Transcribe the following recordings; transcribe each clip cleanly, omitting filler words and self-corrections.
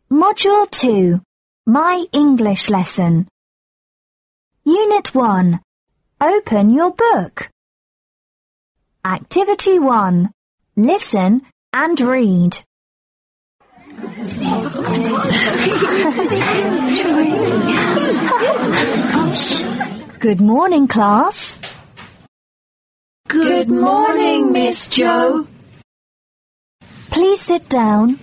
Module 2, My English Lesson. Unit 1, Open your book. Activity 1, Listen and read. Good morning, class. Good morning, Miss Jo. Please sit down.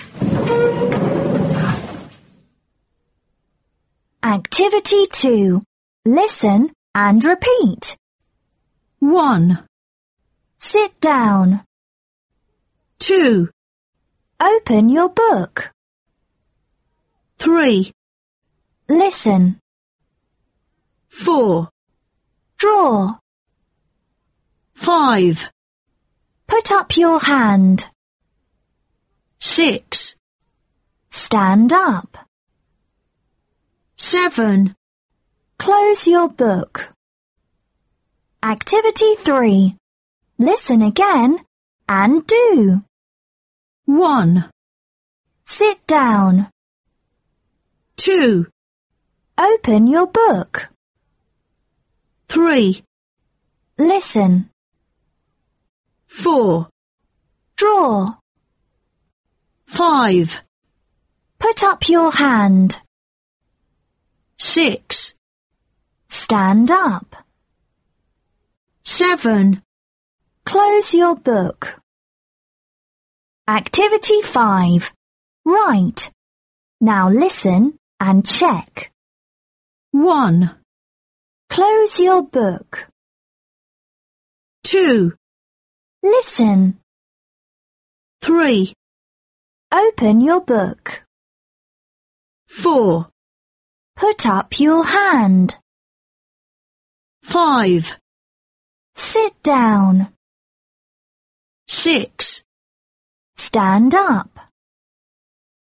Activity 2. Listen and repeat. 1, Sit down. 2, Open your book. 3, Listen. 4, Draw. 5, Put up your hand. 6, Stand up. 7, Close your book. Activity 3. Listen again and do. 1, Sit down. 2, Open your book. 3, Listen. 4, Draw. 5, Put up your hand. 6, Stand up. 7, Close your book. Activity 5. Write. Now listen and check. 1, Close your book. 2, Listen. 3, Open your book. 4, Put up your hand. 5, Sit down. 6, Stand up.